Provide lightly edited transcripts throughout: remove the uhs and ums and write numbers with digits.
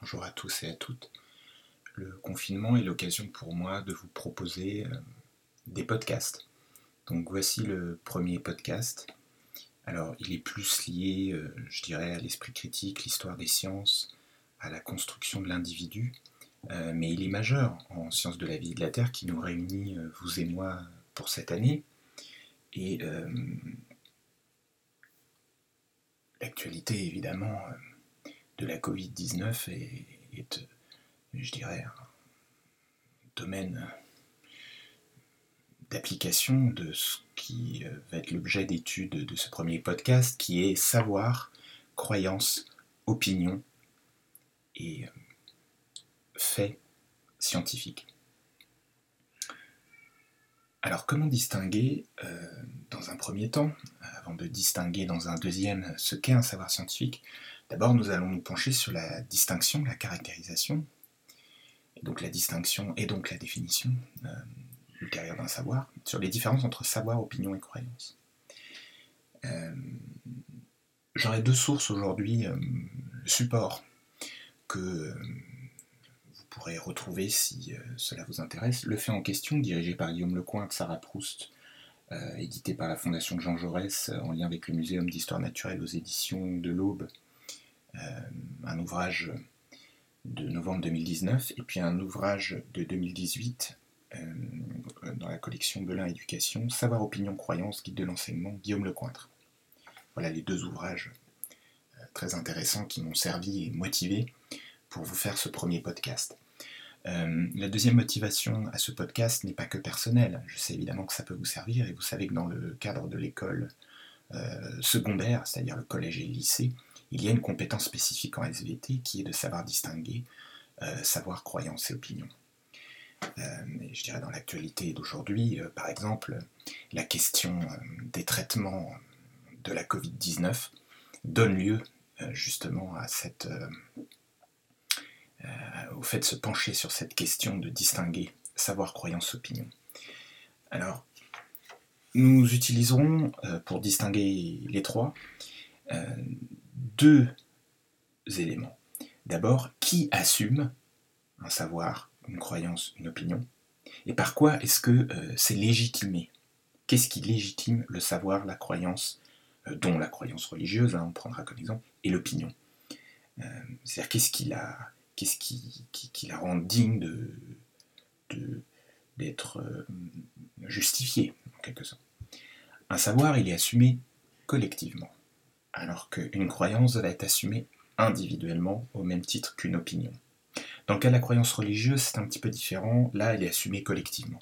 bonjour à tous et à toutes. Le confinement est l'occasion pour moi de vous proposer des podcasts. Donc voici le premier podcast. Alors il est plus lié, je dirais, à l'esprit critique, l'histoire des sciences, à la construction de l'individu, mais il est majeur en sciences de la vie et de la Terre qui nous réunit, vous et moi, pour cette année. Et l'actualité, évidemment, de la Covid-19 est, je dirais, un domaine d'application de ce qui va être l'objet d'étude de ce premier podcast, qui est savoir, croyance, opinion et faits scientifiques. Alors comment distinguer, dans un premier temps, avant de distinguer dans un deuxième ce qu'est un savoir scientifique, d'abord nous allons nous pencher sur la distinction, la caractérisation, et donc la distinction et donc la définition ultérieure d'un savoir, sur les différences entre savoir, opinion et croyance. J'aurai deux sources aujourd'hui, support, que vous pourrez retrouver si cela vous intéresse. Le fait en question, dirigé par Guillaume Lecointre, Sarah Proust, édité par la Fondation Jean Jaurès, en lien avec le Muséum d'Histoire Naturelle aux éditions de l'Aube, un ouvrage de novembre 2019, et puis un ouvrage de 2018, dans la collection Belin Éducation, Savoir, opinion, croyance, guide de l'enseignement, Guillaume Lecointre. Voilà les deux ouvrages très intéressants qui m'ont servi et motivé pour vous faire ce premier podcast. La deuxième motivation à ce podcast n'est pas que personnelle. Je sais évidemment que ça peut vous servir, et vous savez que dans le cadre de l'école secondaire, c'est-à-dire le collège et le lycée, il y a une compétence spécifique en SVT qui est de savoir distinguer savoir, croyance et opinion. Je dirais dans l'actualité d'aujourd'hui, par exemple, la question des traitements de la Covid-19 donne lieu justement à au fait de se pencher sur cette question de distinguer savoir, croyance, opinion. Alors, nous utiliserons, pour distinguer les trois, deux éléments. D'abord, qui assume un savoir, une croyance, une opinion, et par quoi est-ce que c'est légitimé? Qu'est-ce qui légitime le savoir, la croyance, dont la croyance religieuse, on prendra comme exemple, et l'opinion? C'est-à-dire qu'est-ce qui la rend digne d'être justifiée, en quelque sorte. Un savoir, il est assumé collectivement, alors qu'une croyance va être assumée individuellement au même titre qu'une opinion. Dans le cas de la croyance religieuse, c'est un petit peu différent. Là, elle est assumée collectivement.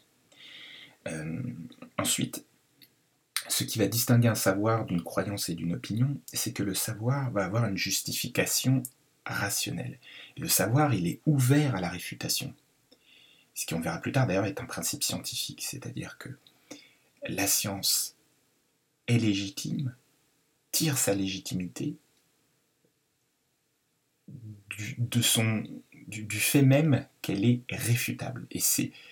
Ensuite, ce qui va distinguer un savoir d'une croyance et d'une opinion, c'est que le savoir va avoir une justification rationnelle. Et le savoir, il est ouvert à la réfutation. Ce qui, on verra plus tard d'ailleurs, est un principe scientifique, c'est-à-dire que la science est légitime, tire sa légitimité du fait même qu'elle est réfutable. Et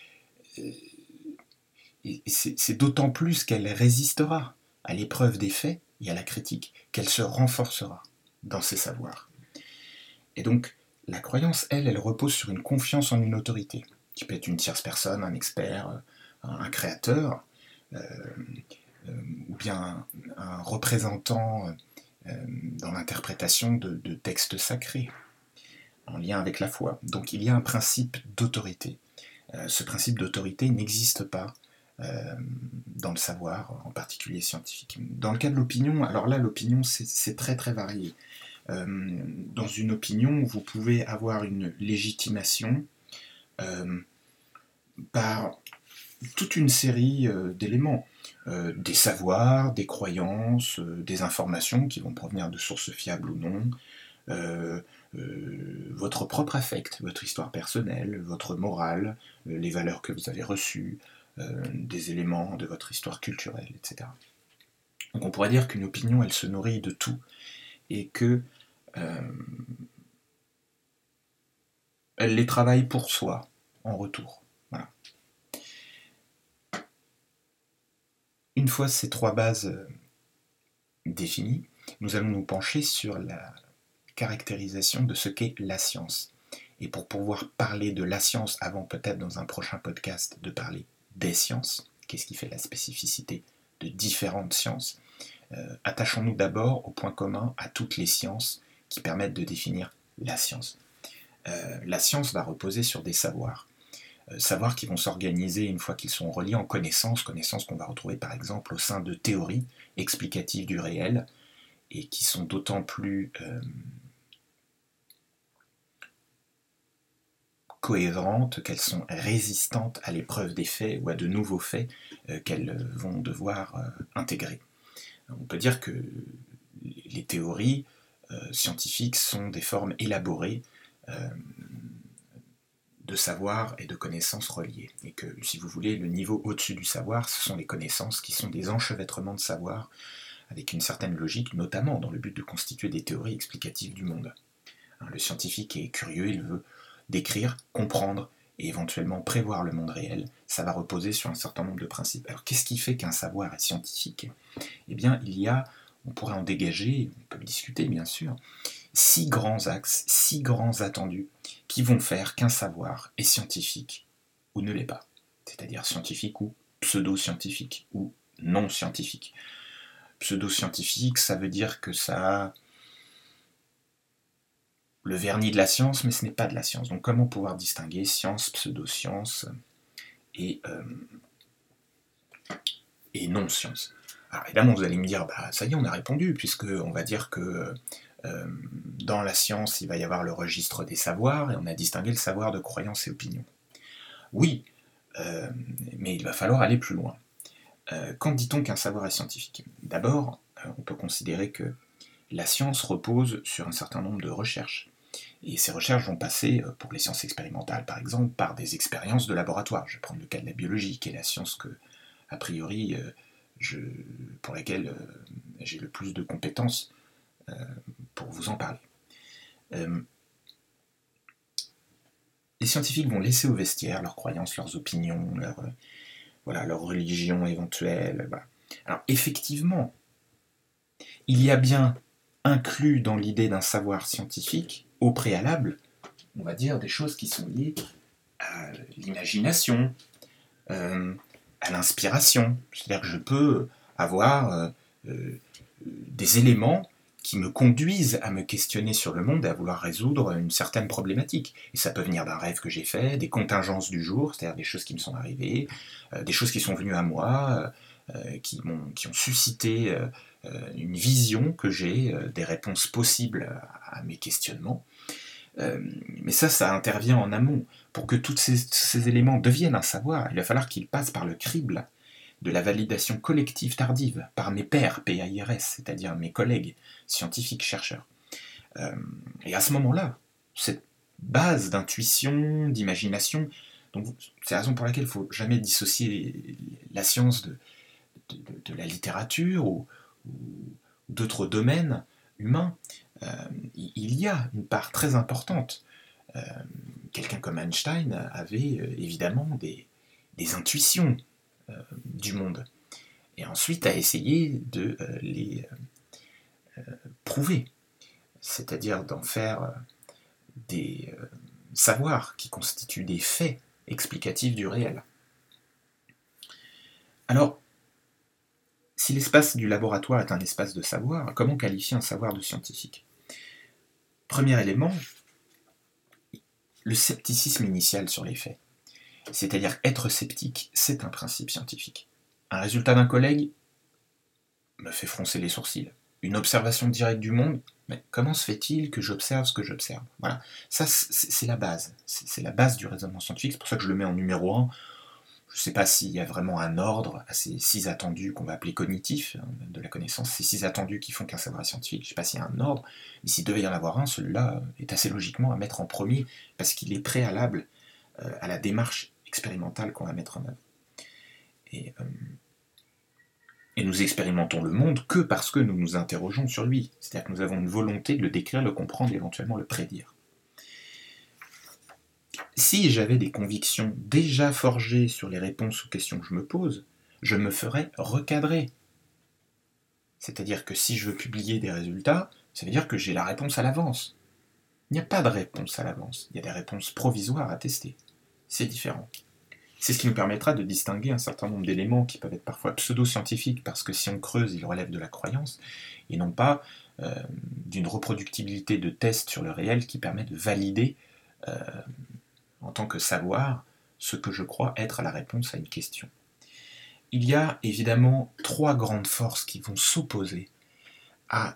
c'est d'autant plus qu'elle résistera à l'épreuve des faits et à la critique qu'elle se renforcera dans ses savoirs. Et donc, la croyance, elle repose sur une confiance en une autorité, qui peut être une tierce personne, un expert, un créateur, ou bien un représentant dans l'interprétation de textes sacrés, en lien avec la foi. Donc il y a un principe d'autorité. Ce principe d'autorité n'existe pas dans le savoir, en particulier scientifique. Dans le cas de l'opinion, alors là, l'opinion, c'est très très varié. Dans une opinion, vous pouvez avoir une légitimation par toute une série d'éléments, des savoirs, des croyances, des informations qui vont provenir de sources fiables ou non, votre propre affect, votre histoire personnelle, votre morale, les valeurs que vous avez reçues, des éléments de votre histoire culturelle, etc. Donc on pourrait dire qu'une opinion, elle se nourrit de tout, et que elle les travaille pour soi, en retour. Voilà. Une fois ces trois bases définies, nous allons nous pencher sur la caractérisation de ce qu'est la science. et pour pouvoir parler de la science, avant peut-être dans un prochain podcast de parler des sciences, qu'est-ce qui fait la spécificité de différentes sciences, attachons-nous d'abord au point commun à toutes les sciences qui permettent de définir la science. La science va reposer sur des savoirs. Savoirs qui vont s'organiser une fois qu'ils sont reliés en connaissances qu'on va retrouver par exemple au sein de théories explicatives du réel, et qui sont d'autant plus cohérentes qu'elles sont résistantes à l'épreuve des faits ou à de nouveaux faits qu'elles vont devoir intégrer. On peut dire que les théories scientifiques sont des formes élaborées de savoir et de connaissances reliées. Et que, si vous voulez, le niveau au-dessus du savoir, ce sont les connaissances qui sont des enchevêtrements de savoir avec une certaine logique, notamment dans le but de constituer des théories explicatives du monde. Le scientifique est curieux, il veut décrire, comprendre et éventuellement prévoir le monde réel. Ça va reposer sur un certain nombre de principes. Alors qu'est-ce qui fait qu'un savoir est scientifique ? Eh bien, on pourrait en dégager, on peut le discuter bien sûr, 6 grands axes, 6 grands attendus qui vont faire qu'un savoir est scientifique ou ne l'est pas. C'est-à-dire scientifique ou pseudo-scientifique ou non scientifique. Pseudo-scientifique, ça veut dire que ça a le vernis de la science, mais ce n'est pas de la science. Donc comment pouvoir distinguer science, pseudo-science et non-science ? Alors évidemment, vous allez me dire, ça y est, on a répondu, puisque on va dire que dans la science, il va y avoir le registre des savoirs, et on a distingué le savoir de croyances et opinions. Oui, mais il va falloir aller plus loin. Quand dit-on qu'un savoir est scientifique ? D'abord, on peut considérer que la science repose sur un certain nombre de recherches. Et ces recherches vont passer, pour les sciences expérimentales par exemple, par des expériences de laboratoire. Je vais prendre le cas de la biologie, qui est la science que, a priori, pour laquelle j'ai le plus de compétences pour vous en parler. Les scientifiques vont laisser au vestiaire leurs croyances, leurs opinions, leur religion éventuelle. Voilà. Alors effectivement, il y a bien inclus dans l'idée d'un savoir scientifique, au préalable, on va dire des choses qui sont liées à l'imagination, à l'inspiration. C'est-à-dire que je peux avoir des éléments qui me conduisent à me questionner sur le monde et à vouloir résoudre une certaine problématique. Et ça peut venir d'un rêve que j'ai fait, des contingences du jour, c'est-à-dire des choses qui me sont arrivées, des choses qui sont venues à moi, qui ont suscité une vision que j'ai, des réponses possibles à mes questionnements. Mais ça intervient en amont. Pour que tous ces éléments deviennent un savoir, il va falloir qu'ils passent par le crible de la validation collective tardive, par mes pairs, PAIRS, c'est-à-dire mes collègues scientifiques chercheurs. Et à ce moment-là, cette base d'intuition, d'imagination, donc c'est la raison pour laquelle il ne faut jamais dissocier la science de la littérature ou d'autres domaines humains. Il y a une part très importante. Quelqu'un comme Einstein avait évidemment des intuitions du monde, et ensuite a essayé de les prouver, c'est-à-dire d'en faire des savoirs qui constituent des faits explicatifs du réel. Alors, si l'espace du laboratoire est un espace de savoir, comment qualifier un savoir de scientifique ? Premier élément, le scepticisme initial sur les faits. C'est-à-dire être sceptique, c'est un principe scientifique. Un résultat d'un collègue me fait froncer les sourcils. Une observation directe du monde, mais comment se fait-il que j'observe ce que j'observe ? Voilà, ça c'est la base. C'est la base du raisonnement scientifique, c'est pour ça que je le mets en numéro 1. Je ne sais pas s'il y a vraiment un ordre à ces 6 attendus qu'on va appeler cognitifs de la connaissance, ces 6 attendus qui font qu'un savoir est scientifique. Je ne sais pas s'il y a un ordre, mais s'il devait y en avoir un, celui-là est assez logiquement à mettre en premier, parce qu'il est préalable à la démarche expérimentale qu'on va mettre en œuvre. Et nous expérimentons le monde que parce que nous nous interrogeons sur lui. C'est-à-dire que nous avons une volonté de le décrire, le comprendre et éventuellement le prédire. Si j'avais des convictions déjà forgées sur les réponses aux questions que je me pose, je me ferais recadrer. C'est-à-dire que si je veux publier des résultats, ça veut dire que j'ai la réponse à l'avance. Il n'y a pas de réponse à l'avance, il y a des réponses provisoires à tester. C'est différent. C'est ce qui nous permettra de distinguer un certain nombre d'éléments qui peuvent être parfois pseudo-scientifiques, parce que si on creuse, ils relèvent de la croyance, et non pas d'une reproductibilité de tests sur le réel qui permet de valider, en tant que savoir, ce que je crois être la réponse à une question. Il y a évidemment 3 grandes forces qui vont s'opposer à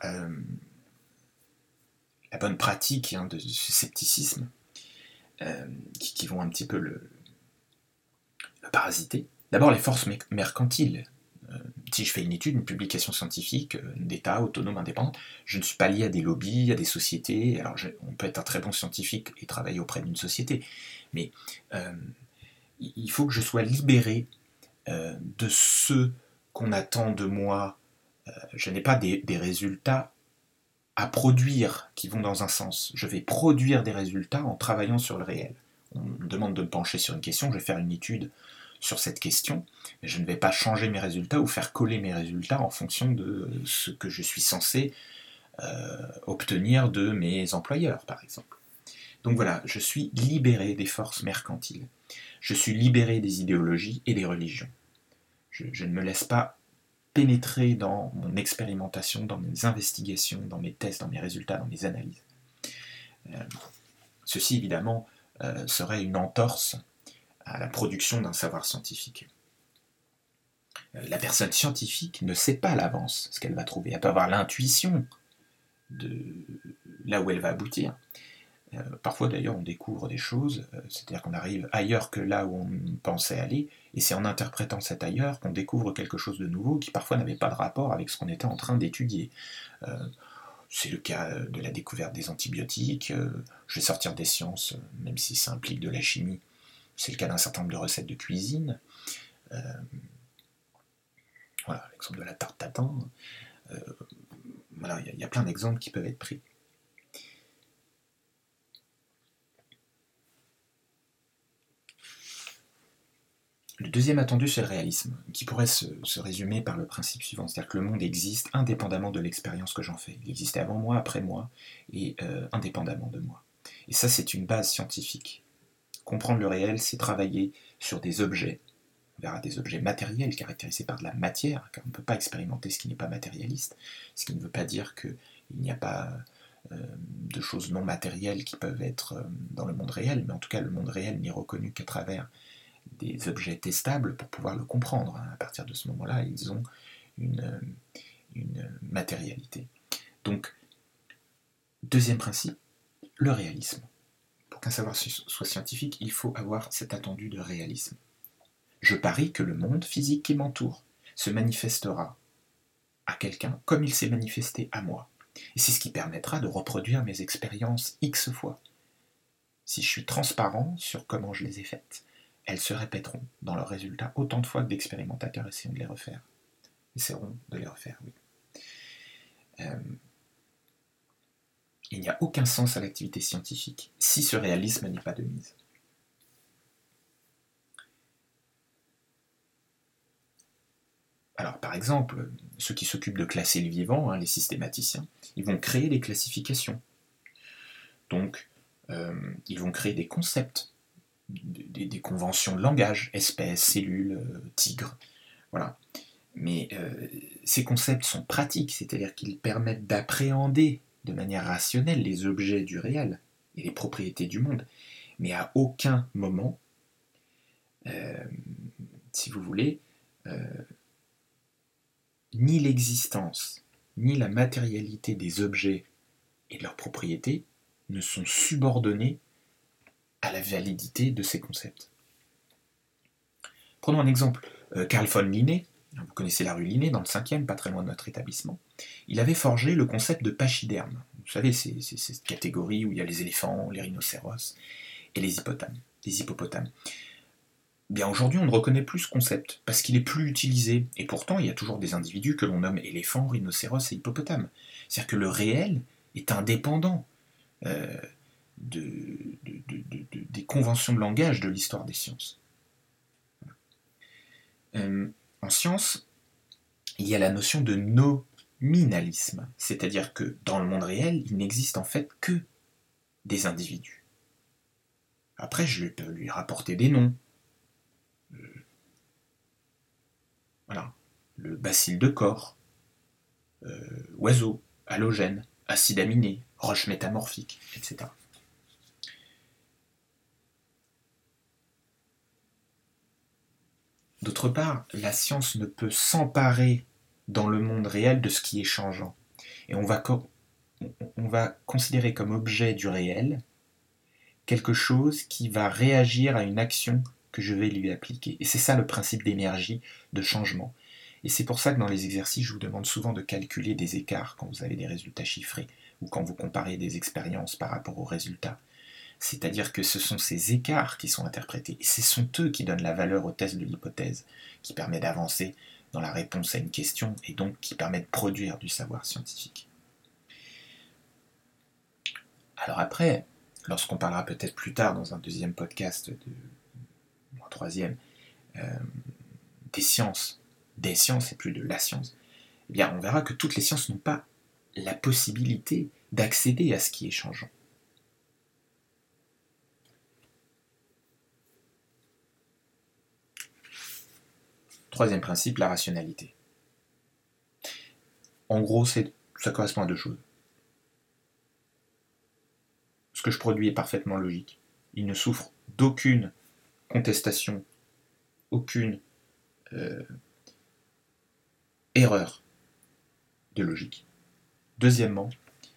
la bonne pratique de ce scepticisme, qui vont un petit peu le parasiter. D'abord les forces mercantiles. Si je fais une étude, une publication scientifique d'État, autonome, indépendante, je ne suis pas lié à des lobbies, à des sociétés. Alors on peut être un très bon scientifique et travailler auprès d'une société, mais il faut que je sois libéré de ce qu'on attend de moi. Je n'ai pas des résultats à produire qui vont dans un sens. Je vais produire des résultats en travaillant sur le réel. On me demande de me pencher sur une question, je vais faire une étude sur cette question, mais je ne vais pas changer mes résultats ou faire coller mes résultats en fonction de ce que je suis censé obtenir de mes employeurs, par exemple. Donc voilà, je suis libéré des forces mercantiles. Je suis libéré des idéologies et des religions. Je ne me laisse pas pénétrer dans mon expérimentation, dans mes investigations, dans mes tests, dans mes résultats, dans mes analyses. Ceci, évidemment, serait une entorse à la production d'un savoir scientifique. La personne scientifique ne sait pas à l'avance ce qu'elle va trouver. Elle peut avoir l'intuition de là où elle va aboutir. Parfois, d'ailleurs, on découvre des choses, c'est-à-dire qu'on arrive ailleurs que là où on pensait aller, et c'est en interprétant cet ailleurs qu'on découvre quelque chose de nouveau qui parfois n'avait pas de rapport avec ce qu'on était en train d'étudier. C'est le cas de la découverte des antibiotiques. Je vais sortir des sciences, même si ça implique de la chimie. C'est le cas d'un certain nombre de recettes de cuisine. Voilà, l'exemple de la tarte tatin. Voilà, il y a plein d'exemples qui peuvent être pris. Le deuxième attendu, c'est le réalisme, qui pourrait se résumer par le principe suivant, c'est-à-dire que le monde existe indépendamment de l'expérience que j'en fais. Il existait avant moi, après moi, et indépendamment de moi. Et ça, c'est une base scientifique. Comprendre le réel, c'est travailler sur des objets, on verra des objets matériels caractérisés par de la matière, car on ne peut pas expérimenter ce qui n'est pas matérialiste, ce qui ne veut pas dire qu'il n'y a pas de choses non matérielles qui peuvent être dans le monde réel, mais en tout cas le monde réel n'est reconnu qu'à travers des objets testables pour pouvoir le comprendre. À partir de ce moment-là, ils ont une matérialité. Donc, deuxième principe, le réalisme. Pour qu'un savoir soit scientifique, il faut avoir cet attendu de réalisme. Je parie que le monde physique qui m'entoure se manifestera à quelqu'un comme il s'est manifesté à moi. Et c'est ce qui permettra de reproduire mes expériences X fois. Si je suis transparent sur comment je les ai faites, elles se répéteront dans leurs résultats autant de fois que d'expérimentateurs essaieront de les refaire. Oui. Il n'y a aucun sens à l'activité scientifique si ce réalisme n'est pas de mise. Alors, par exemple, ceux qui s'occupent de classer le vivant, les systématiciens, ils vont créer des classifications. Donc, ils vont créer des concepts, des conventions de langage, espèce, cellule, tigre, voilà. Mais ces concepts sont pratiques, c'est-à-dire qu'ils permettent d'appréhender de manière rationnelle les objets du réel et les propriétés du monde. Mais à aucun moment, si vous voulez, ni l'existence, ni la matérialité des objets et de leurs propriétés ne sont subordonnés à la validité de ces concepts. Prenons un exemple. Carl von Linné, vous connaissez la rue Linné, dans le 5e, pas très loin de notre établissement, il avait forgé le concept de pachyderme. Vous savez, c'est cette catégorie où il y a les éléphants, les rhinocéros et les hippopotames. Bien aujourd'hui, on ne reconnaît plus ce concept, parce qu'il est plus utilisé, et pourtant il y a toujours des individus que l'on nomme éléphants, rhinocéros et hippopotames. C'est-à-dire que le réel est indépendant des conventions de langage de l'histoire des sciences. En science, il y a la notion de nominalisme, c'est-à-dire que dans le monde réel, il n'existe en fait que des individus. Après, je peux lui rapporter des noms. Voilà. Le bacille de corps, oiseau, halogène, acide aminé, roche métamorphique, etc. D'autre part, la science ne peut s'emparer dans le monde réel de ce qui est changeant. Et on va considérer comme objet du réel quelque chose qui va réagir à une action que je vais lui appliquer. Et c'est ça le principe d'énergie, de changement. Et c'est pour ça que dans les exercices, je vous demande souvent de calculer des écarts quand vous avez des résultats chiffrés ou quand vous comparez des expériences par rapport aux résultats. C'est-à-dire que ce sont ces écarts qui sont interprétés, et ce sont eux qui donnent la valeur au test de l'hypothèse, qui permet d'avancer dans la réponse à une question, et donc qui permet de produire du savoir scientifique. Alors après, lorsqu'on parlera peut-être plus tard dans un deuxième podcast, ou un troisième, des sciences et plus de la science, eh bien on verra que toutes les sciences n'ont pas la possibilité d'accéder à ce qui est changeant. Troisième principe, la rationalité. En gros, ça correspond à deux choses. Ce que je produis est parfaitement logique. Il ne souffre d'aucune contestation, aucune erreur de logique. Deuxièmement,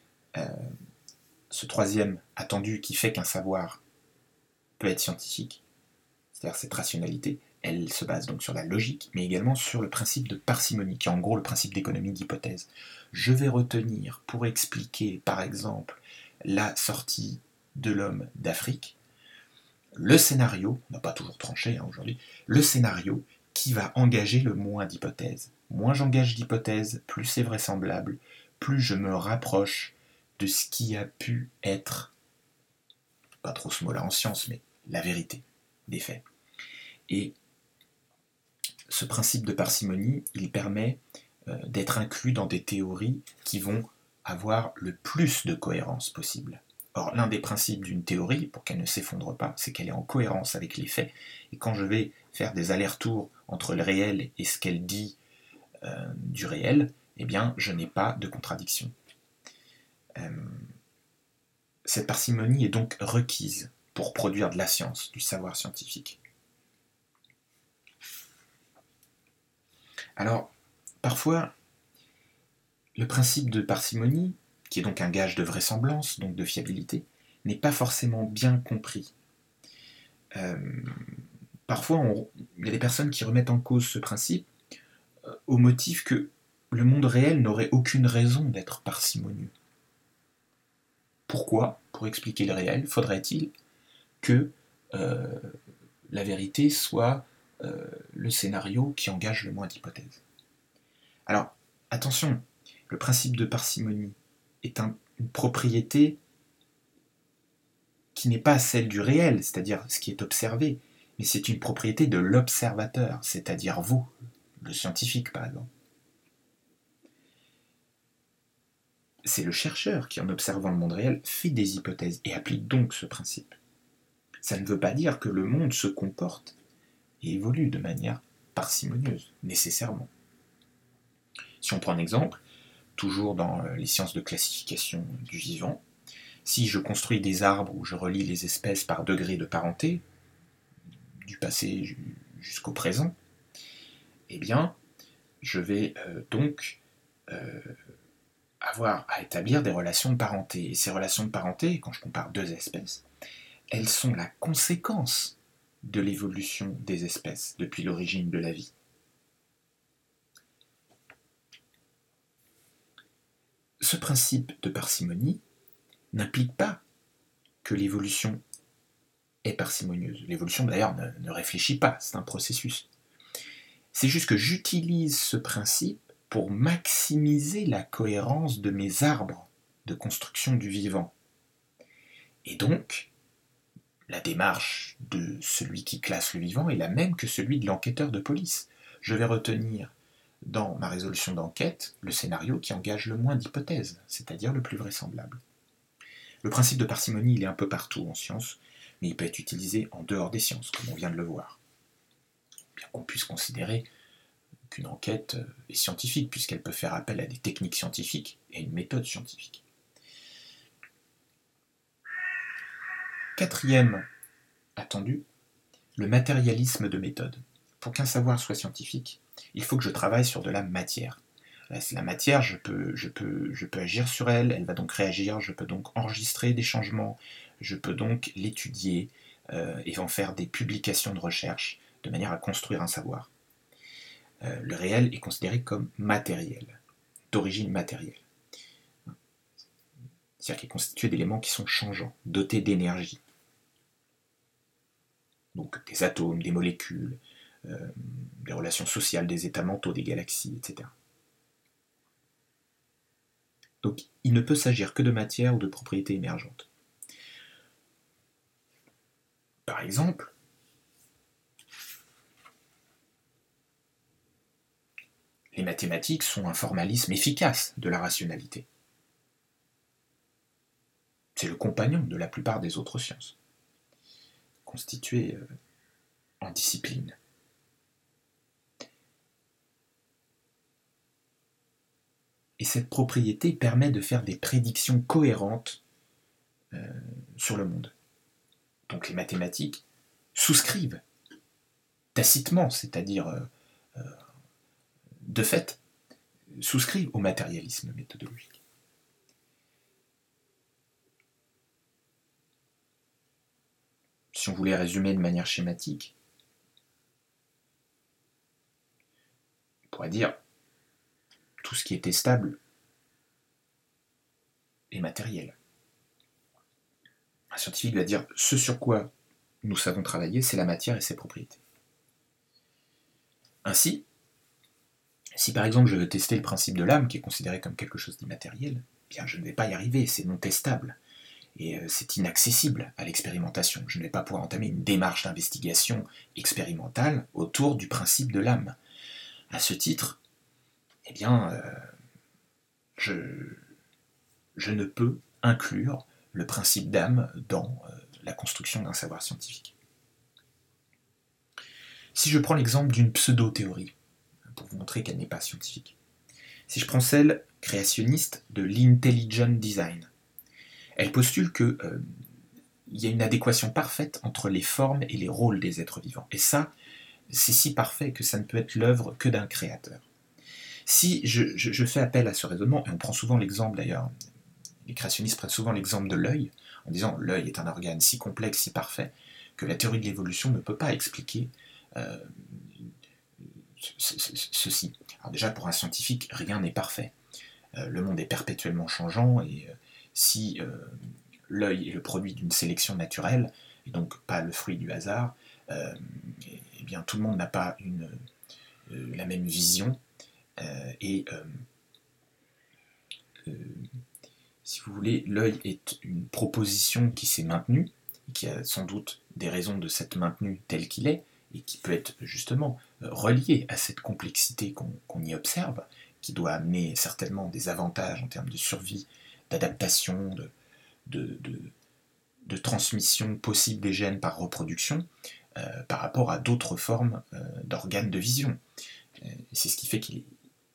ce troisième attendu qui fait qu'un savoir peut être scientifique, c'est-à-dire cette rationalité, elle se base donc sur la logique, mais également sur le principe de parcimonie, qui est en gros le principe d'économie d'hypothèse. Je vais retenir, pour expliquer par exemple la sortie de l'homme d'Afrique, le scénario, on n'a pas toujours tranché aujourd'hui, le scénario qui va engager le moins d'hypothèses. Moins j'engage d'hypothèses, plus c'est vraisemblable, plus je me rapproche de ce qui a pu être, pas trop ce mot-là en science, mais la vérité des faits. Et ce principe de parcimonie, il permet d'être inclus dans des théories qui vont avoir le plus de cohérence possible. Or, l'un des principes d'une théorie, pour qu'elle ne s'effondre pas, c'est qu'elle est en cohérence avec les faits. Et quand je vais faire des allers-retours entre le réel et ce qu'elle dit du réel, eh bien, je n'ai pas de contradiction. Cette parcimonie est donc requise pour produire de la science, du savoir scientifique. Alors, parfois, le principe de parcimonie, qui est donc un gage de vraisemblance, donc de fiabilité, n'est pas forcément bien compris. Parfois, il y a des personnes qui remettent en cause ce principe au motif que le monde réel n'aurait aucune raison d'être parcimonieux. Pourquoi, pour expliquer le réel, faudrait-il que la vérité soit le scénario qui engage le moins d'hypothèses? Alors, attention, le principe de parcimonie est une propriété qui n'est pas celle du réel, c'est-à-dire ce qui est observé, mais c'est une propriété de l'observateur, c'est-à-dire vous, le scientifique par exemple. C'est le chercheur qui, en observant le monde réel, fait des hypothèses et applique donc ce principe. Ça ne veut pas dire que le monde se comporte et évolue de manière parcimonieuse, nécessairement. Si on prend un exemple, toujours dans les sciences de classification du vivant, si je construis des arbres où je relie les espèces par degré de parenté, du passé jusqu'au présent, eh bien, je vais donc avoir à établir des relations de parenté. Et ces relations de parenté, quand je compare deux espèces, elles sont la conséquence de l'évolution des espèces depuis l'origine de la vie. Ce principe de parcimonie n'implique pas que l'évolution est parcimonieuse. L'évolution d'ailleurs ne réfléchit pas, c'est un processus. C'est juste que j'utilise ce principe pour maximiser la cohérence de mes arbres de construction du vivant. Et donc, la démarche de celui qui classe le vivant est la même que celui de l'enquêteur de police. Je vais retenir dans ma résolution d'enquête le scénario qui engage le moins d'hypothèses, c'est-à-dire le plus vraisemblable. Le principe de parcimonie, il est un peu partout en sciences, mais il peut être utilisé en dehors des sciences, comme on vient de le voir. Bien qu'on puisse considérer qu'une enquête est scientifique, puisqu'elle peut faire appel à des techniques scientifiques et une méthode scientifique. Quatrième attendu, le matérialisme de méthode. Pour qu'un savoir soit scientifique, il faut que je travaille sur de la matière. La matière, je peux agir sur elle, elle va donc réagir, je peux donc enregistrer des changements, je peux donc l'étudier et en faire des publications de recherche de manière à construire un savoir. Le réel est considéré comme matériel, d'origine matérielle. C'est-à-dire qu'il est constitué d'éléments qui sont changeants, dotés d'énergie. Donc des atomes, des molécules, des relations sociales, des états mentaux, des galaxies, etc. Donc il ne peut s'agir que de matière ou de propriétés émergentes. Par exemple, les mathématiques sont un formalisme efficace de la rationalité. C'est le compagnon de la plupart des autres sciences, constitué en discipline. Et cette propriété permet de faire des prédictions cohérentes sur le monde. Donc les mathématiques souscrivent tacitement, c'est-à-dire de fait, souscrivent au matérialisme méthodologique. Si on voulait résumer de manière schématique, on pourrait dire tout ce qui était stable est matériel. Un scientifique va dire ce sur quoi nous savons travailler, c'est la matière et ses propriétés. Ainsi, si par exemple je veux tester le principe de l'âme, qui est considéré comme quelque chose d'immatériel, bien je ne vais pas y arriver, c'est non testable. Et c'est inaccessible à l'expérimentation. Je ne vais pas pouvoir entamer une démarche d'investigation expérimentale autour du principe de l'âme. À ce titre, eh bien, je ne peux inclure le principe d'âme dans la construction d'un savoir scientifique. Si je prends l'exemple d'une pseudo-théorie, pour vous montrer qu'elle n'est pas scientifique, si je prends celle créationniste de l'intelligent design, elle postule que il y a une adéquation parfaite entre les formes et les rôles des êtres vivants. Et ça, c'est si parfait que ça ne peut être l'œuvre que d'un créateur. Si je fais appel à ce raisonnement, et on prend souvent l'exemple d'ailleurs, les créationnistes prennent souvent l'exemple de l'œil, en disant l'œil est un organe si complexe, si parfait, que la théorie de l'évolution ne peut pas expliquer ceci. Alors déjà, pour un scientifique, rien n'est parfait. Le monde est perpétuellement changeant, et si l'œil est le produit d'une sélection naturelle, et donc pas le fruit du hasard, eh bien tout le monde n'a pas la même vision, et si vous voulez, l'œil est une proposition qui s'est maintenue, qui a sans doute des raisons de s'être maintenue tel qu'il est, et qui peut être justement relié à cette complexité qu'on y observe, qui doit amener certainement des avantages en termes de survie, d'adaptation, de transmission possible des gènes par reproduction, par rapport à d'autres formes d'organes de vision. C'est ce qui fait qu'il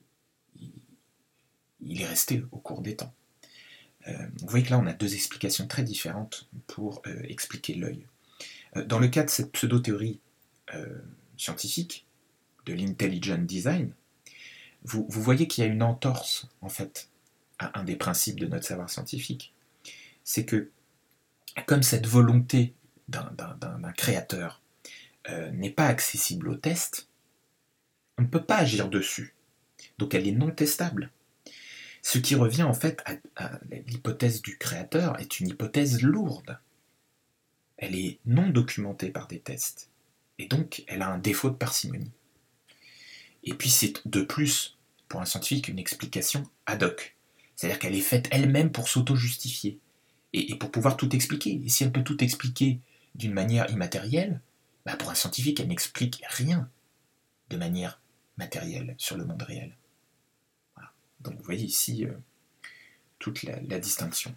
est resté au cours des temps. Vous voyez que là, on a deux explications très différentes pour expliquer l'œil. Dans le cas de cette pseudo-théorie scientifique, de l'intelligent design, vous voyez qu'il y a une entorse, en fait, à un des principes de notre savoir scientifique. C'est que, comme cette volonté d'un créateur n'est pas accessible au test, on ne peut pas agir dessus. Donc elle est non testable. Ce qui revient en fait à l'hypothèse du créateur est une hypothèse lourde. Elle est non documentée par des tests. Et donc elle a un défaut de parcimonie. Et puis c'est de plus, pour un scientifique, une explication ad hoc. C'est-à-dire qu'elle est faite elle-même pour s'auto-justifier. Et pour pouvoir tout expliquer. Et si elle peut tout expliquer d'une manière immatérielle, bah pour un scientifique, elle n'explique rien de manière matérielle sur le monde réel. Voilà. Donc vous voyez ici toute la distinction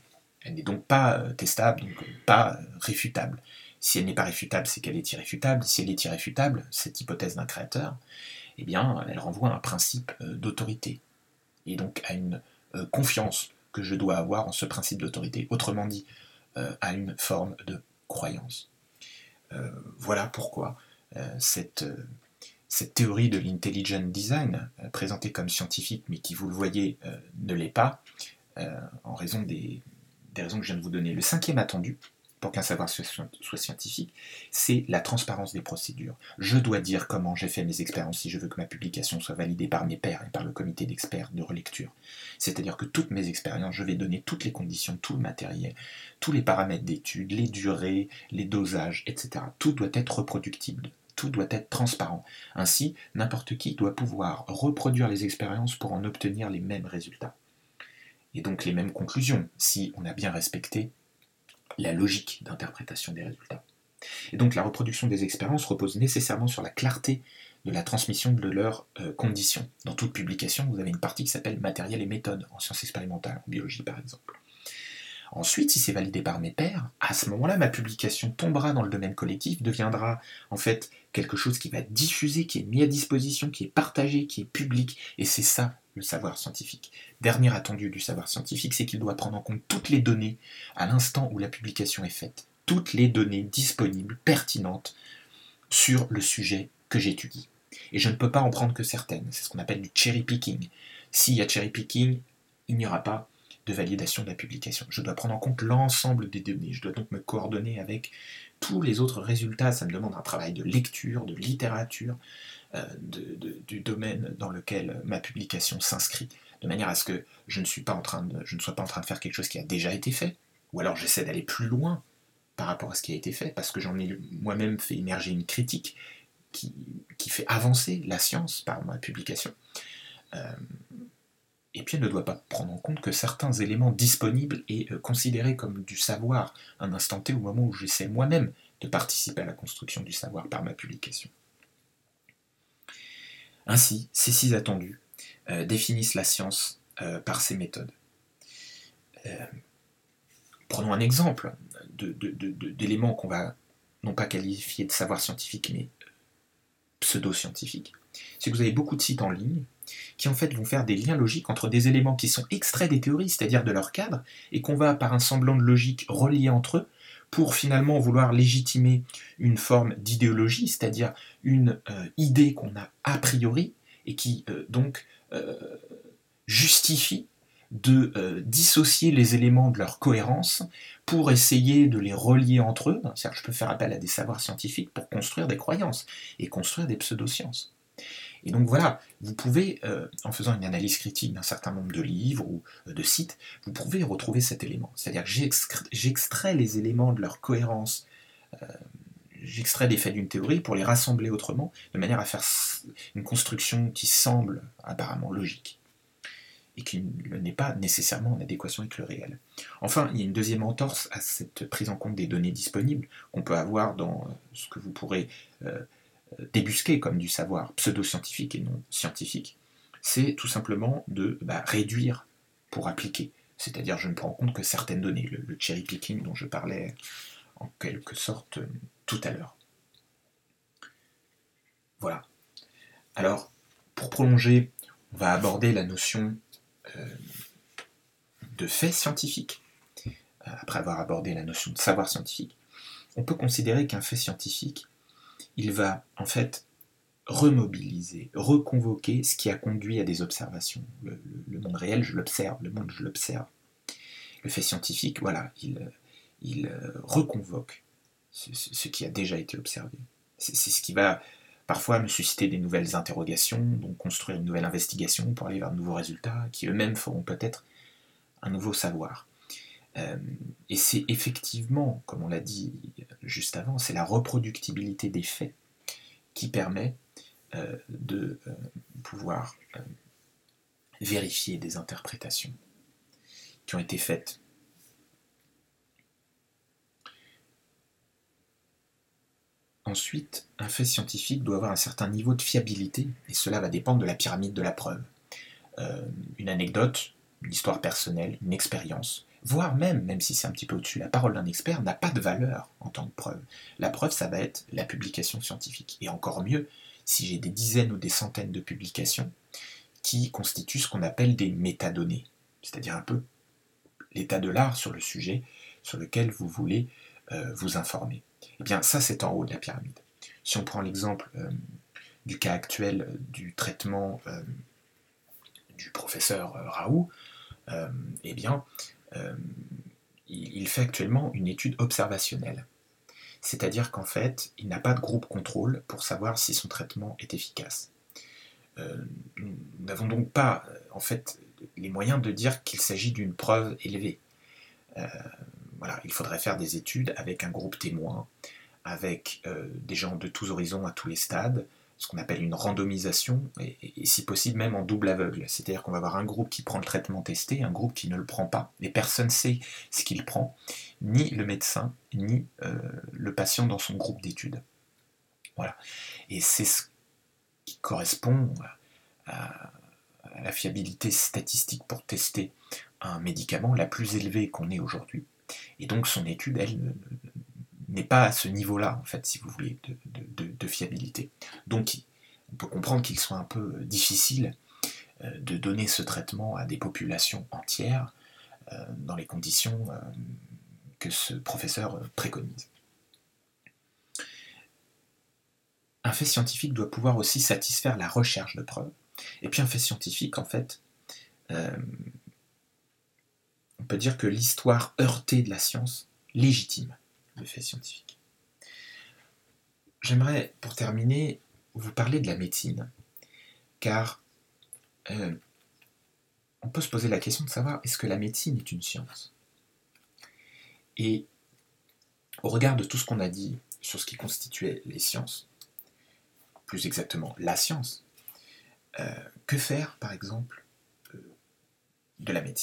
Elle n'est donc pas testable, donc pas réfutable. Si elle n'est pas réfutable, c'est qu'elle est irréfutable. Si elle est irréfutable, cette hypothèse d'un créateur, eh bien, elle renvoie à un principe d'autorité, et donc à une confiance que je dois avoir en ce principe d'autorité, autrement dit, à une forme de croyance. Voilà pourquoi cette théorie de l'intelligent design, présentée comme scientifique, mais qui, vous le voyez, ne l'est pas, en raison des raisons que je viens de vous donner. Le cinquième attendu, pour qu'un savoir soit scientifique, c'est la transparence des procédures. Je dois dire comment j'ai fait mes expériences si je veux que ma publication soit validée par mes pairs et par le comité d'experts de relecture. C'est-à-dire que toutes mes expériences, je vais donner toutes les conditions, tout le matériel, tous les paramètres d'étude, les durées, les dosages, etc. Tout doit être reproductible. Tout doit être transparent. Ainsi, n'importe qui doit pouvoir reproduire les expériences pour en obtenir les mêmes résultats. Et donc les mêmes conclusions, si on a bien respecté la logique d'interprétation des résultats. Et donc la reproduction des expériences repose nécessairement sur la clarté de la transmission de leurs conditions. Dans toute publication, vous avez une partie qui s'appelle matériel et méthode, en sciences expérimentales, en biologie par exemple. Ensuite, si c'est validé par mes pairs, à ce moment-là, ma publication tombera dans le domaine collectif, deviendra en fait quelque chose qui va être diffusé, qui est mis à disposition, qui est partagé, qui est public, et c'est ça le savoir scientifique. Dernier attendu du savoir scientifique, c'est qu'il doit prendre en compte toutes les données à l'instant où la publication est faite, toutes les données disponibles, pertinentes, sur le sujet que j'étudie. Et je ne peux pas en prendre que certaines, c'est ce qu'on appelle du cherry picking. S'il y a cherry picking, il n'y aura pas de validation de la publication. Je dois prendre en compte l'ensemble des données, je dois donc me coordonner avec tous les autres résultats, ça me demande un travail de lecture, de littérature, du domaine dans lequel ma publication s'inscrit, de manière à ce que je ne sois pas en train de faire quelque chose qui a déjà été fait, ou alors j'essaie d'aller plus loin par rapport à ce qui a été fait, parce que j'en ai moi-même fait émerger une critique qui fait avancer la science par ma publication. Et puis elle ne doit pas prendre en compte que certains éléments disponibles et considérés comme du savoir à un instant T au moment où j'essaie moi-même de participer à la construction du savoir par ma publication. Ainsi, ces 6 attendus définissent la science par ces méthodes. Prenons un exemple d'éléments qu'on va non pas qualifier de savoir scientifique, mais pseudo-scientifique. C'est que vous avez beaucoup de sites en ligne qui en fait vont faire des liens logiques entre des éléments qui sont extraits des théories, c'est-à-dire de leur cadre, et qu'on va par un semblant de logique relier entre eux pour finalement vouloir légitimer une forme d'idéologie, c'est-à-dire une idée qu'on a a priori et qui donc justifie de dissocier les éléments de leur cohérence pour essayer de les relier entre eux. C'est-à-dire que je peux faire appel à des savoirs scientifiques pour construire des croyances et construire des pseudosciences. Et donc voilà, vous pouvez, en faisant une analyse critique d'un certain nombre de livres ou de sites, vous pouvez retrouver cet élément. C'est-à-dire que j'extrais les éléments de leur cohérence, j'extrais des faits d'une théorie pour les rassembler autrement, de manière à faire une construction qui semble apparemment logique, et qui n'est pas nécessairement en adéquation avec le réel. Enfin, il y a une deuxième entorse à cette prise en compte des données disponibles qu'on peut avoir dans ce que vous pourrez débusquer comme du savoir pseudo-scientifique et non scientifique, c'est tout simplement de réduire pour appliquer. C'est-à-dire je ne prends en compte que certaines données, le cherry picking dont je parlais en quelque sorte tout à l'heure. Voilà. Alors, pour prolonger, on va aborder la notion de fait scientifique. Après avoir abordé la notion de savoir scientifique, on peut considérer qu'un fait scientifique, il va en fait remobiliser, reconvoquer ce qui a conduit à des observations. Le monde réel, je l'observe, le monde, je l'observe. Le fait scientifique, voilà, il reconvoque ce qui a déjà été observé. C'est ce qui va parfois me susciter des nouvelles interrogations, donc construire une nouvelle investigation pour aller vers de nouveaux résultats, qui eux-mêmes feront peut-être un nouveau savoir. Et c'est effectivement, comme on l'a dit juste avant, c'est la reproductibilité des faits qui permet de pouvoir vérifier des interprétations qui ont été faites. Ensuite, un fait scientifique doit avoir un certain niveau de fiabilité, et cela va dépendre de la pyramide de la preuve. Une anecdote, une histoire personnelle, une expérience, voire même si c'est un petit peu au-dessus, la parole d'un expert n'a pas de valeur en tant que preuve. La preuve, ça va être la publication scientifique. Et encore mieux, si j'ai des dizaines ou des centaines de publications qui constituent ce qu'on appelle des métadonnées, c'est-à-dire un peu l'état de l'art sur le sujet sur lequel vous voulez vous informer. Eh bien, ça, c'est en haut de la pyramide. Si on prend l'exemple du cas actuel du traitement du professeur Raoult, eh bien, il fait actuellement une étude observationnelle. C'est-à-dire qu'en fait, il n'a pas de groupe contrôle pour savoir si son traitement est efficace. Nous n'avons donc pas, en fait, les moyens de dire qu'il s'agit d'une preuve élevée. Voilà, il faudrait faire des études avec un groupe témoin, avec des gens de tous horizons à tous les stades, ce qu'on appelle une randomisation, et si possible même en double aveugle. C'est-à-dire qu'on va avoir un groupe qui prend le traitement testé, un groupe qui ne le prend pas, et personne ne sait ce qu'il prend, ni le médecin, ni le patient dans son groupe d'études. Voilà. Et c'est ce qui correspond à la fiabilité statistique pour tester un médicament la plus élevée qu'on ait aujourd'hui. Et donc son étude, elle, n'est pas à ce niveau-là, en fait, si vous voulez, de fiabilité. Donc, on peut comprendre qu'il soit un peu difficile de donner ce traitement à des populations entières dans les conditions que ce professeur préconise. Un fait scientifique doit pouvoir aussi satisfaire la recherche de preuves. Et puis un fait scientifique, en fait, on peut dire que l'histoire heurtée de la science légitime le fait scientifique. J'aimerais, pour terminer, vous parler de la médecine, car on peut se poser la question de savoir est-ce que la médecine est une science ? Et au regard de tout ce qu'on a dit sur ce qui constituait les sciences, plus exactement la science, que faire, par exemple, de la médecine ?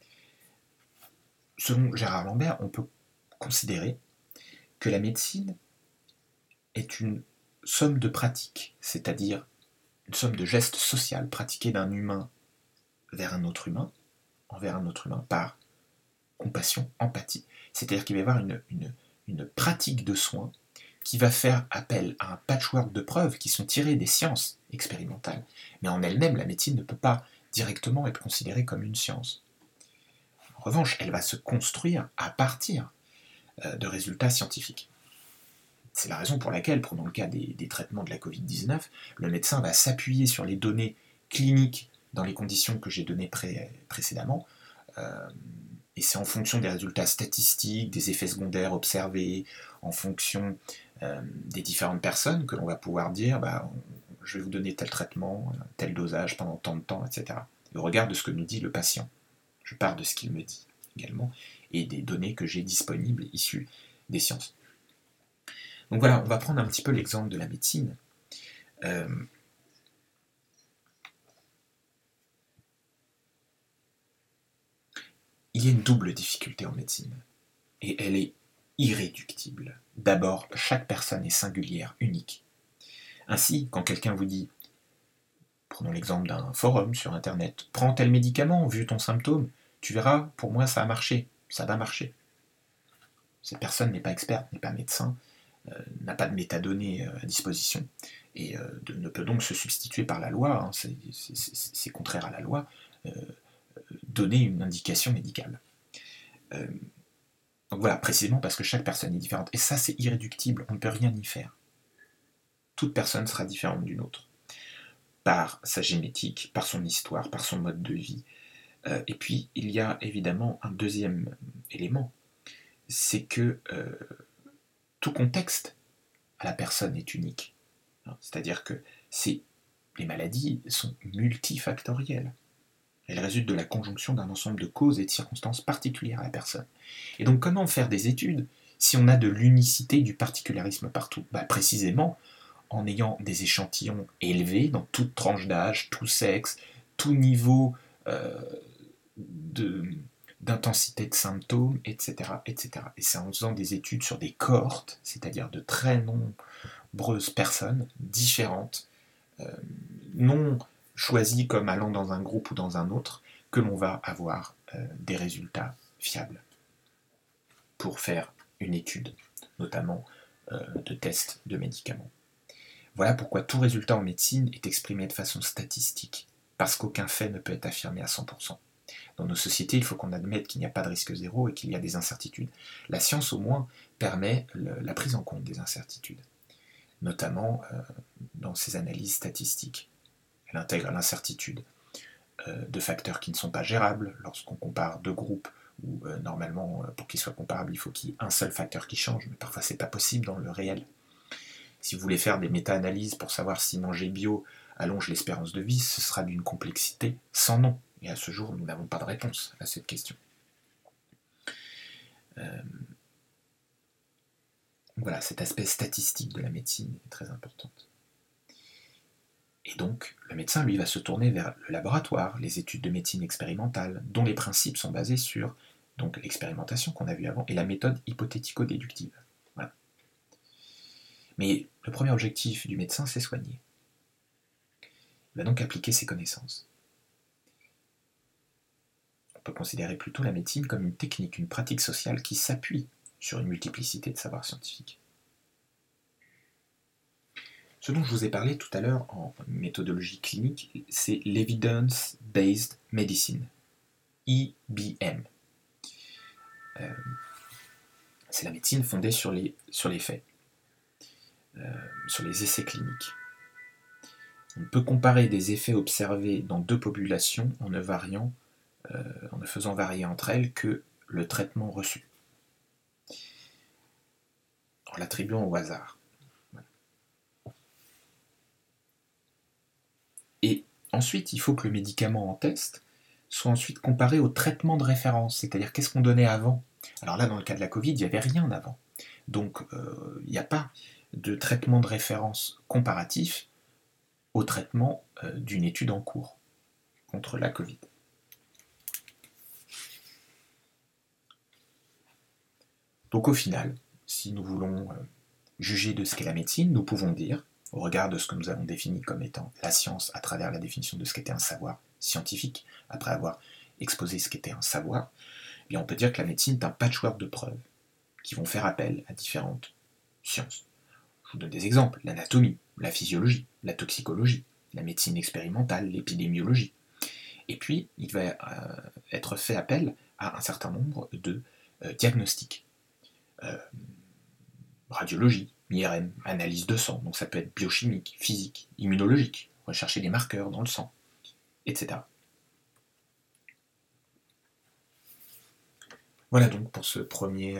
Selon Gérard Lambert, on peut considérer que la médecine est une somme de pratiques, c'est-à-dire une somme de gestes sociaux pratiqués d'un humain vers un autre humain, envers un autre humain, par compassion, empathie. C'est-à-dire qu'il va y avoir une pratique de soins qui va faire appel à un patchwork de preuves qui sont tirées des sciences expérimentales. Mais en elle-même, la médecine ne peut pas directement être considérée comme une science. En revanche, elle va se construire à partir de résultats scientifiques. C'est la raison pour laquelle, prenons le cas des traitements de la Covid-19, le médecin va s'appuyer sur les données cliniques dans les conditions que j'ai données précédemment, et c'est en fonction des résultats statistiques, des effets secondaires observés, en fonction des différentes personnes que l'on va pouvoir dire je vais vous donner tel traitement, tel dosage pendant tant de temps, etc. Et au regard de ce que nous dit le patient, je pars de ce qu'il me dit également, et des données que j'ai disponibles issues des sciences. Donc voilà, on va prendre un petit peu l'exemple de la médecine. Il y a une double difficulté en médecine, et elle est irréductible. D'abord, chaque personne est singulière, unique. Ainsi, quand quelqu'un vous dit, prenons l'exemple d'un forum sur Internet, prends tel médicament, vu ton symptôme, tu verras, pour moi ça a marché, ça va marcher. Cette personne n'est pas experte, n'est pas médecin, n'a pas de métadonnées à disposition, et ne peut donc se substituer par la loi, c'est contraire à la loi, donner une indication médicale. Donc voilà, précisément parce que chaque personne est différente. Et ça, c'est irréductible, on ne peut rien y faire. Toute personne sera différente d'une autre. Par sa génétique, par son histoire, par son mode de vie. Et puis, il y a évidemment un deuxième élément, c'est que tout contexte à la personne est unique. C'est-à-dire que les maladies sont multifactorielles. Elles résultent de la conjonction d'un ensemble de causes et de circonstances particulières à la personne. Et donc comment faire des études si on a de l'unicité, du particularisme partout ? Précisément en ayant des échantillons élevés dans toute tranche d'âge, tout sexe, tout niveau d'intensité de symptômes, etc., etc. Et c'est en faisant des études sur des cohortes, c'est-à-dire de très nombreuses personnes différentes, non choisies comme allant dans un groupe ou dans un autre, que l'on va avoir des résultats fiable pour faire une étude, notamment de tests de médicaments. Voilà pourquoi tout résultat en médecine est exprimé de façon statistique, parce qu'aucun fait ne peut être affirmé à 100%. Dans nos sociétés, il faut qu'on admette qu'il n'y a pas de risque zéro et qu'il y a des incertitudes. La science, au moins, permet la prise en compte des incertitudes, notamment dans ses analyses statistiques. Elle intègre l'incertitude de facteurs qui ne sont pas gérables lorsqu'on compare deux groupes où normalement, pour qu'ils soient comparables, il faut qu'il y ait un seul facteur qui change, mais parfois c'est pas possible dans le réel. Si vous voulez faire des méta-analyses pour savoir si manger bio allonge l'espérance de vie, ce sera d'une complexité sans nom. Et à ce jour, nous n'avons pas de réponse à cette question. Voilà, cet aspect statistique de la médecine est très important. Et donc, le médecin, lui, va se tourner vers le laboratoire, les études de médecine expérimentale, dont les principes sont basés sur donc l'expérimentation qu'on a vue avant et la méthode hypothético-déductive. Voilà. Mais le premier objectif du médecin, c'est soigner. Il va donc appliquer ses connaissances. On peut considérer plutôt la médecine comme une technique, une pratique sociale qui s'appuie sur une multiplicité de savoirs scientifiques. Ce dont je vous ai parlé tout à l'heure en méthodologie clinique, c'est l'Evidence-Based Medicine, EBM. C'est la médecine fondée sur les faits, sur les essais cliniques. On peut comparer des effets observés dans deux populations en ne faisant varier entre elles que le traitement reçu, en l'attribuant au hasard. Voilà. Et ensuite, il faut que le médicament en test soit ensuite comparé au traitement de référence, c'est-à-dire qu'est-ce qu'on donnait avant. Alors là, dans le cas de la Covid, il n'y avait rien avant. Donc, il n'y a pas de traitement de référence comparatif au traitement d'une étude en cours contre la Covid. Donc au final, si nous voulons juger de ce qu'est la médecine, nous pouvons dire, au regard de ce que nous avons défini comme étant la science à travers la définition de ce qu'était un savoir scientifique, après avoir exposé ce qu'était un savoir, eh bien on peut dire que la médecine est un patchwork de preuves qui vont faire appel à différentes sciences. Je vous donne des exemples, l'anatomie, la physiologie, la toxicologie, la médecine expérimentale, l'épidémiologie. Et puis, il va être fait appel à un certain nombre de diagnostics. Radiologie, IRM, analyse de sang, donc ça peut être biochimique, physique, immunologique, rechercher des marqueurs dans le sang, etc. Voilà donc pour ce premier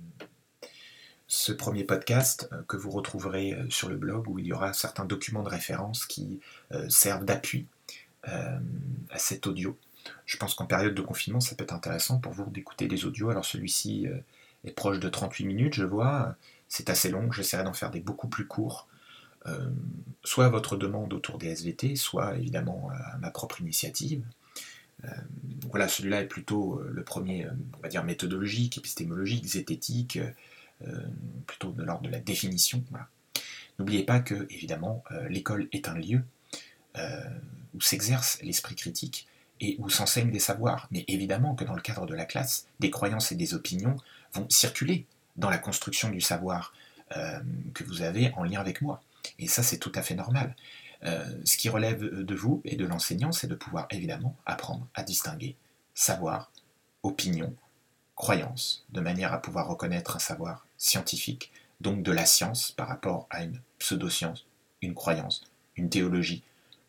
podcast que vous retrouverez sur le blog où il y aura certains documents de référence qui servent d'appui à cet audio. Je pense qu'en période de confinement, ça peut être intéressant pour vous d'écouter des audios. Alors celui-ci est proche de 38 minutes, je vois. C'est assez long, j'essaierai d'en faire des beaucoup plus courts, soit à votre demande autour des SVT, soit évidemment à ma propre initiative. Voilà, celui-là est plutôt le premier, on va dire, méthodologique, épistémologique, zététique, plutôt de l'ordre de la définition. Voilà. N'oubliez pas que, évidemment, l'école est un lieu où s'exerce l'esprit critique et où s'enseignent des savoirs. Mais évidemment que dans le cadre de la classe, des croyances et des opinions vont circuler dans la construction du savoir que vous avez en lien avec moi. Et ça, c'est tout à fait normal. Ce qui relève de vous et de l'enseignant, c'est de pouvoir évidemment apprendre à distinguer savoir, opinion, croyance, de manière à pouvoir reconnaître un savoir scientifique, donc de la science par rapport à une pseudo-science, une croyance, une théologie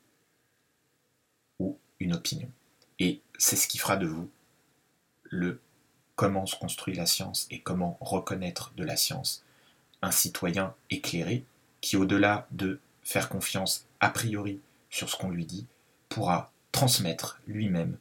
ou une opinion. Et c'est ce qui fera de vous le comment se construit la science et comment reconnaître de la science un citoyen éclairé qui, au-delà de faire confiance a priori sur ce qu'on lui dit, pourra transmettre lui-même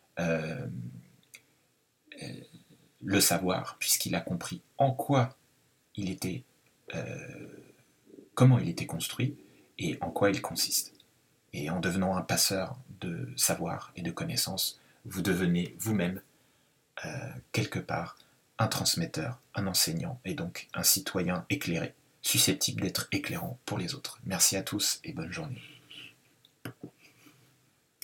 le savoir, puisqu'il a compris en quoi il était, comment il était construit et en quoi il consiste. Et en devenant un passeur de savoir et de connaissances, vous devenez vous-même, quelque part, un transmetteur, un enseignant et donc un citoyen éclairé, susceptible d'être éclairant pour les autres. Merci à tous et bonne journée.